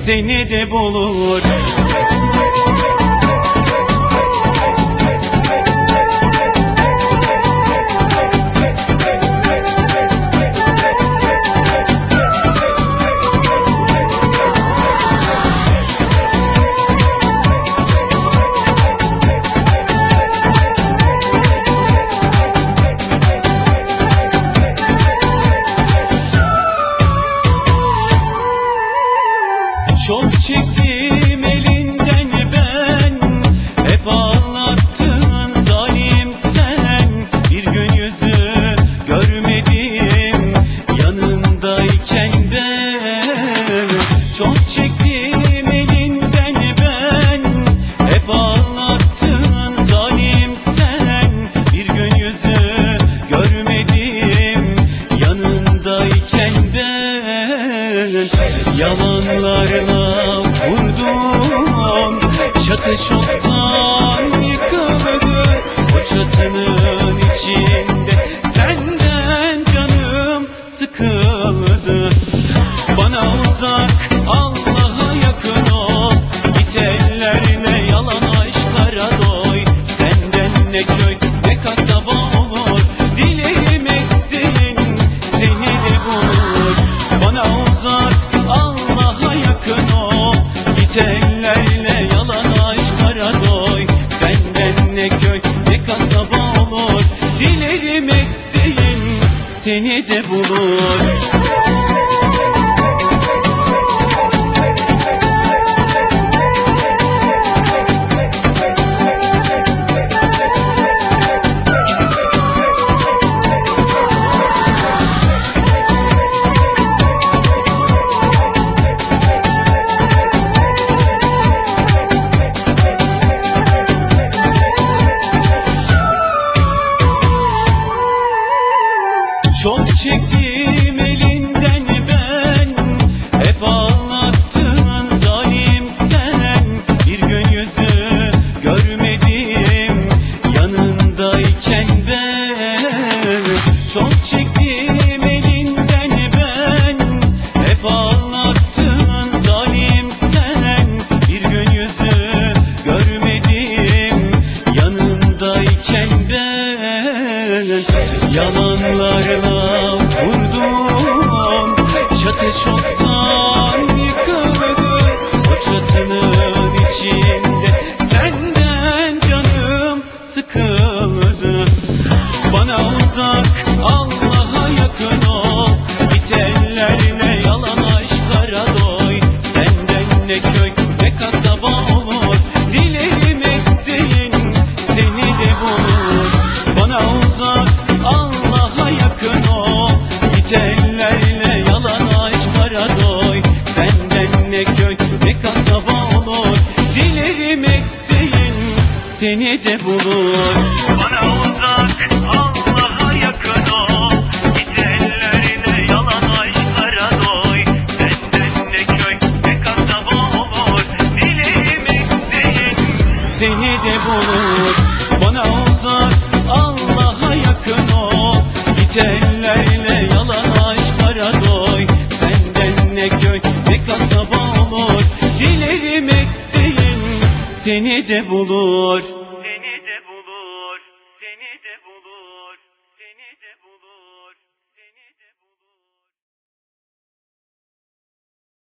seni de bulur. Çok çektim elinden ben, hep ağlattın zalim sen. Bir gün yüzü görmedim yanındayken ben. Çok çektim elinden ben, hep ağlattın zalim sen. Bir gün yüzü görmedim yanındayken ben. Yalanlarla vurdum, çatı çoktan yıkıldı. O çatının içinde senden canım sıkıldı. Bana uzak, Allah'a yakın ol, git ellerine yalan aşklara doy. Senden ne köy ne kasaba olur, dilerim ettiğin seni de bulur. Bana uzak, Allah'a yakın ol, git ellerine yalan aşklara doy. Senden ne köy ne kasaba olur, dilerim ettiğin seni de bulur. Çok çektim elinden ben, hep ağlattın zalim sen. Bir gün yüzü görmedim yanındayken ben. Çok çektim elinden ben, hep ağlattın zalim sen. Bir gün yüzü görmedim yanındayken ben. Yalanlarla vurdum, çatı çoktan yıkıldı. O çatının içinde senden canım sıkıldı. Bana uzak, Allah'a yakın ol, git ellerine yalan aşklara doy. Senden ne köy ne kasaba olur, dilerim ettiğin seni de bulur. Bana uzak, Allah'a yakın ol, git ellerine yalan aşklara doy. Senden ne köy ne kasaba olur, dilerim ettiğin seni de bulur. Bana uzak, Allah'a yakın ol, git ellerine yalan aşklara doy. Senden ne köy ne kasaba olur, dilerim ettiğin seni de bulur. Bana uzak, Allah'a yakın ol, git ellerine yalan aşklara doy. Senden ne köy ne kasaba olur, dilerim ettiğin seni de bulur. Seni de bulur, seni de bulur, seni de bulur.